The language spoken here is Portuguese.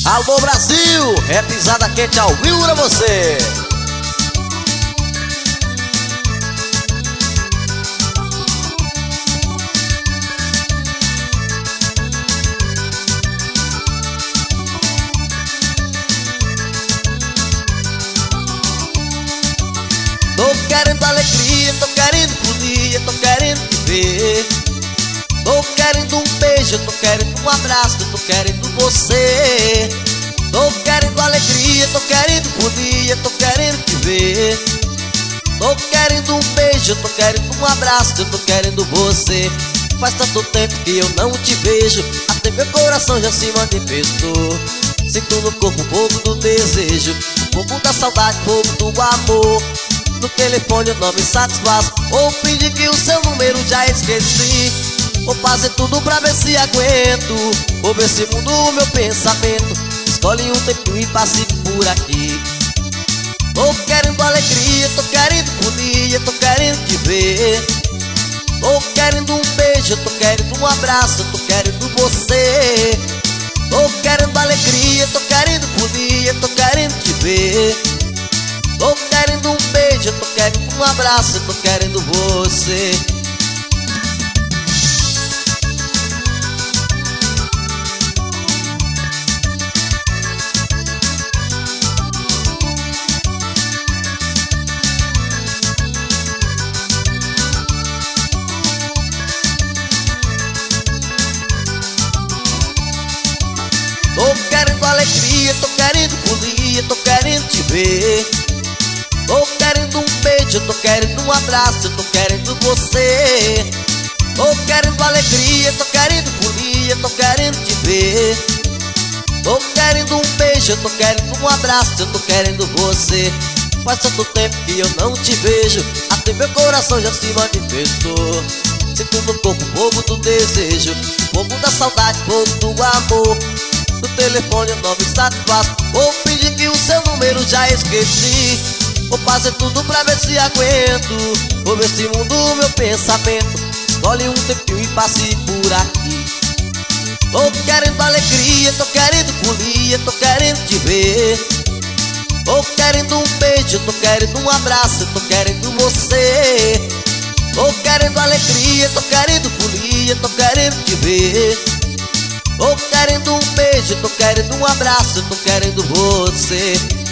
Alô Brasil, é pisada quente ao vivo pra você. Tô querendo alegria, tô querendo poder, tô querendo te ver. Tô querendo um beijo, tô querendo um abraço, tô querendo você. Tô querendo alegria, tô querendo poder, tô querendo te ver. Tô querendo um beijo, tô querendo um abraço, eu tô querendo você. Faz tanto tempo que eu não te vejo, até meu coração já se manifestou. Sinto no corpo um pouco do desejo, um pouco da saudade, um pouco do amor. No telefone eu não me satisfaço, ou finge que o seu número já esqueci. Vou fazer tudo pra ver se aguento, vou ver se muda o meu pensamento. Escolhe um tempinho e passe por aqui. Tô querendo alegria, tô querendo folia, tô querendo te ver. Tô querendo um beijo, tô querendo um abraço, tô querendo você. Tô querendo alegria, tô querendo folia, tô querendo te ver. Tô querendo um beijo, tô querendo um abraço, tô querendo você. Tô querendo alegria, tô querendo folia, tô querendo te ver. Tô querendo um beijo, tô querendo um abraço, tô querendo você. Tô querendo alegria, tô querendo folia, tô querendo te ver. Tô querendo um beijo, tô querendo um abraço, eu tô querendo você. Faz tanto tempo que eu não te vejo, até meu coração já se manifestou. Sinto no corpo um pouco do desejo, um pouco da saudade, um pouco do amor. No telefone eu não me satisfaço, vou fingir que o seu número já esqueci. Vou fazer tudo pra ver se aguento, vou ver se muda o meu pensamento. Escolhe um tempinho e passe por aqui. Tô querendo alegria, tô querendo folia, tô querendo te ver. Tô querendo um beijo, tô querendo um abraço, tô querendo você. Tô querendo alegria, tô querendo folia, tô querendo te ver. Tô querendo um beijo, tô querendo um abraço, tô querendo você.